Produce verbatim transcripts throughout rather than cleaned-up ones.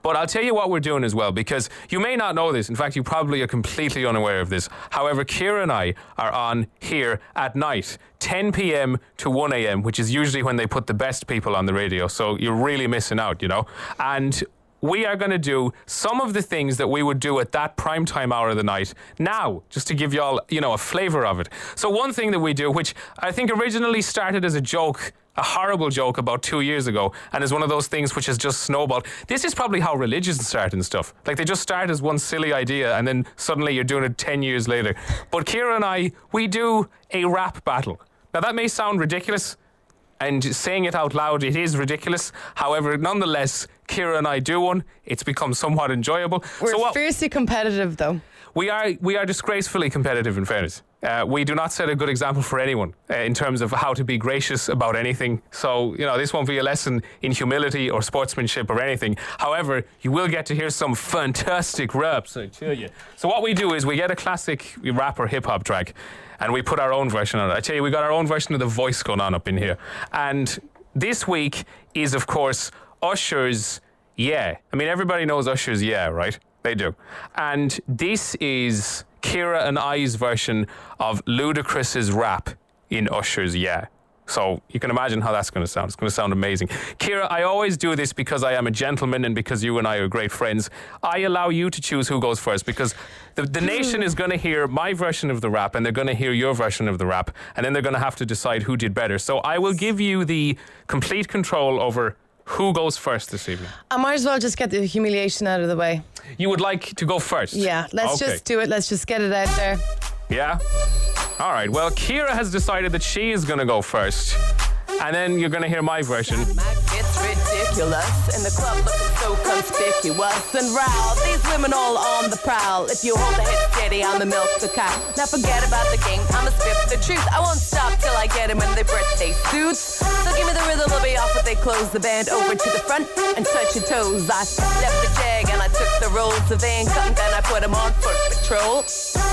But I'll tell you what we're doing as well, because you may not know this. In fact, you probably are completely unaware of this. However, Ciara and I are on here at night, ten p.m. to one a.m., which is usually when they put the best people on the radio. So you're really missing out, you know. And we are going to do some of the things that we would do at that prime time hour of the night now, just to give you all, you know, a flavour of it. So one thing that we do, which I think originally started as a joke, a horrible joke about two years ago, and is one of those things which has just snowballed. This is probably how religions start and stuff. Like, they just start as one silly idea, and then suddenly you're doing it ten years later. But Ciara and I, we do a rap battle. Now, that may sound ridiculous, and saying it out loud, it is ridiculous. However, nonetheless, Ciara and I do one. It's become somewhat enjoyable. We're so what, fiercely competitive, though. We are we are disgracefully competitive, in fairness. Uh, we do not set a good example for anyone uh, in terms of how to be gracious about anything. So, you know, this won't be a lesson in humility or sportsmanship or anything. However, you will get to hear some fantastic raps, I tell you. So what we do is we get a classic rap or hip-hop track, and we put our own version on it. I tell you, we got our own version of The Voice going on up in here. And this week is, of course, Usher's Yeah. I mean, everybody knows Usher's Yeah, right? They do. And this is Ciara and I's version of Ludacris's rap in Usher's Yeah. So you can imagine how that's going to sound. It's going to sound amazing. Ciara, I always do this because I am a gentleman and because you and I are great friends. I allow you to choose who goes first, because the, the nation is going to hear my version of the rap and they're going to hear your version of the rap, and then they're going to have to decide who did better. So I will give you the complete control over who goes first this evening. I might as well just get the humiliation out of the way. You would like to go first? Yeah, let's okay. just do it. Let's just get it out there. Yeah? All right. Well, Ciara has decided that she is going to go first. And then you're going to hear my version. It's ridiculous. In the club looking so conspicuous and round. These women all on the prowl. If you hold the head steady, I'm the milk the cow. Now forget about the game, I'ma spit the truth. I won't stop till I get them in their birthday suits. So give me the rhythm, they'll be off if they close the band over to the front and touch your toes. I left the jag and I took the rolls of Van Cut and then I put them on foot patrol.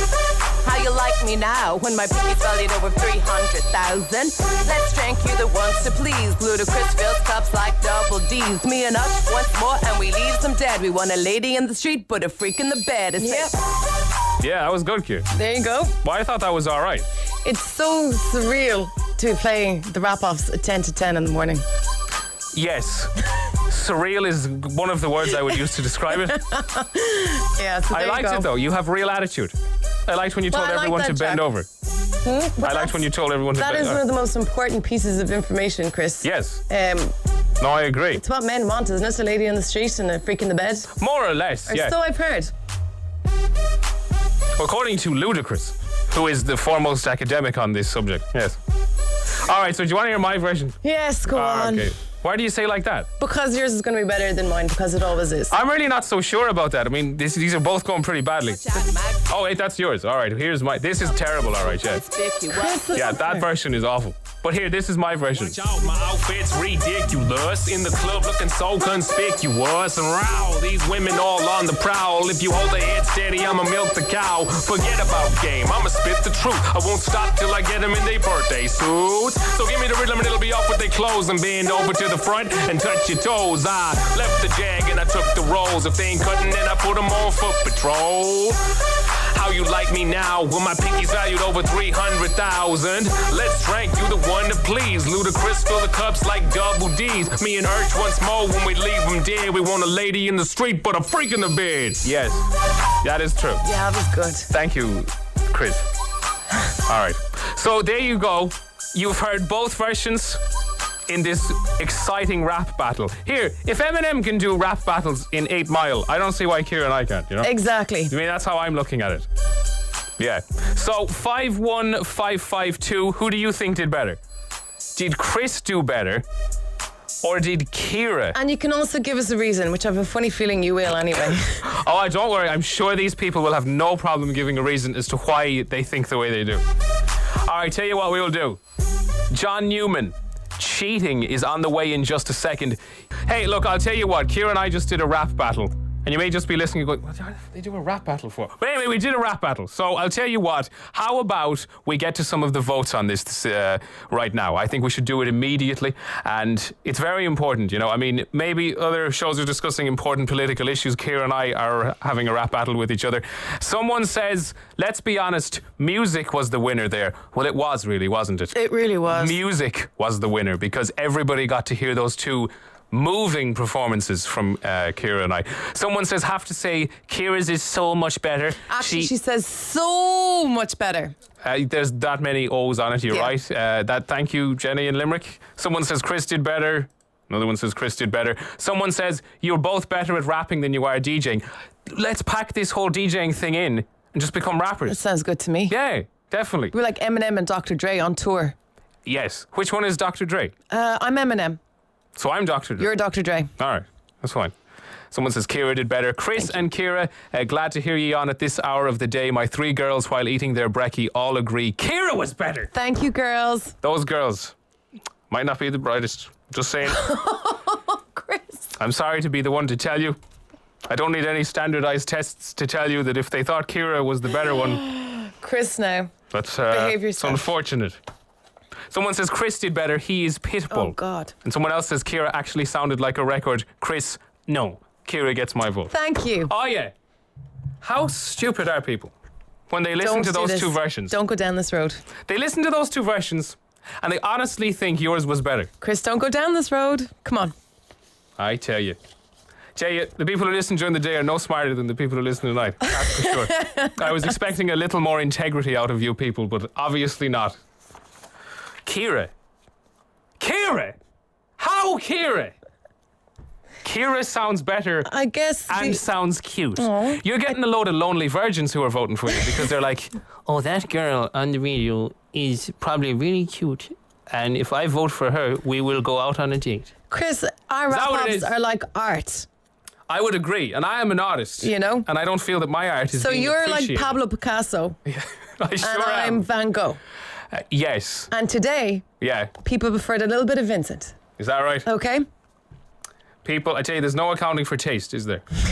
How you like me now when my pinky's valued over three hundred thousand? Let's drink you the ones to please. Ludacris fills cups like double D's. Me and us once more and we leave them dead. We want a lady in the street but a freak in the bed. It's Yep. Yeah, that was good, Q. There you go. Well, I thought that was all right. It's so surreal to be playing the rap-offs at ten to ten in the morning. Yes. Surreal is one of the words I would use to describe it. Yeah, so there I liked you go. it, though. You have real attitude. I liked when you Well, told I like everyone that to bend track. over. Hmm? I liked when you told everyone to That bend is over. one of the most important pieces of information, Chris. Yes. Um, No, I agree. it's what men want, isn't it? A lady on the street and a freak in the bed. More or less, Or yeah. so I've heard. According to Ludacris, who is the foremost academic on this subject. Yes. All right, so do you want to hear my version? Yes, go Ah, on. okay. Why do you say like that? Because yours is going to be better than mine, because it always is. I'm really not so sure about that. I mean, this, these are both going pretty badly. Oh, wait, that's yours. All right, here's my... This is terrible, all right, yeah. Yeah, that version is awful. But here, this is my version. Watch out, my outfit's ridiculous. In the club looking so conspicuous. And row, these women all on the prowl. If you hold the head steady, I'ma milk the cow. Forget about game, I'ma spit the truth. I won't stop till I get them in their birthday suits. So give me the rhythm and it'll be off with their clothes. And bend over to the front and touch your toes. I left the jag and I took the rolls. If they ain't cutting, then I put them on foot patrol. How you like me now when my pinky's valued over three hundred thousand? Let's drink, you the one to please. Ludacris fill the cups like double D's. Me and Urch once more when we leave them dead. We want a lady in the street but a freak in the bed. Yes, that is true. Yeah, that was good. Thank you, Chris. All right. So there you go. You've heard both versions in this exciting rap battle. Here, if Eminem can do rap battles in eight mile, I don't see why Ciara and I can't, you know? Exactly. I mean, that's how I'm looking at it. Yeah. So, five one five five two, who do you think did better? Did Chris do better? Or did Ciara? And you can also give us a reason, which I have a funny feeling you will anyway. Oh, don't worry. I'm sure these people will have no problem giving a reason as to why they think the way they do. All right, tell you what we will do. John Newman. Cheating is on the way in just a second. Hey, look, I'll tell you what. Ciara and I just did a rap battle And you may just be listening and going, what are they do a rap battle for? But anyway, we did a rap battle. So I'll tell you what, how about we get to some of the votes on this uh, right now? I think we should do it immediately. And it's very important, you know. I mean, maybe other shows are discussing important political issues. Ciara and I are having a rap battle with each other. Someone says, let's be honest, music was the winner there. Well, it was really, wasn't it? It really was. Music was the winner because everybody got to hear those two moving performances from uh, Ciara and I. Someone says, have to say, Ciara's is so much better. Actually, she, she says so much better. Uh, there's that many O's on it, you're Yeah. right. Uh, that, thank you, Jenny in Limerick. Someone says, Chris did better. Another one says, Chris did better. Someone says, you're both better at rapping than you are DJing. Let's pack this whole DJing thing in and just become That rappers. sounds good to me. Yeah, definitely. We're like Eminem and Doctor Dre on tour. Yes. Which one is Doctor Dre? Uh, I'm Eminem. So I'm Doctor Dre. You're Doctor Dre. All right, that's fine. Someone says Ciara did better. Chris and Ciara, uh, glad to hear you on at this hour of the day. My three girls, while eating their brekkie, all agree Ciara was better. Thank you, girls. Those girls might not be the brightest. Just saying. Chris. I'm sorry to be the one to tell you. I don't need any standardized tests to tell you that if they thought Ciara was the better one, Chris now. but uh, Behave it's yourself. unfortunate. Someone says Chris did better. He is Pitbull. Oh, God. And someone else says Ciara actually sounded like a record. Chris, no. Ciara gets my vote. Thank you. Oh, yeah. How stupid are people when they listen Don't to do those this. two versions? Don't go down this road. They listen to those two versions and they honestly think yours was better. Chris, don't go down this road. Come on. I tell you. Tell you, the people who listen during the day are no smarter than the people who listen at night. That's for sure. I was expecting a little more integrity out of you people, but obviously not. Ciara. Ciara! How Ciara? Ciara sounds better I guess. and the- sounds cute. You're getting a load of lonely virgins who are voting for you because they're like, oh, that girl on the video is probably really cute. And if I vote for her, we will go out on a date. Chris, our that what it rap is? are like art. I would agree. And I am an artist. You know? And I don't feel that my art is So being you're like appreciated. Pablo Picasso. I sure And am. I'm Van Gogh. Uh, yes. And today, Yeah. people preferred a little bit of Vincent. Is that right? Okay? People, I tell you, there's no accounting for taste, is there?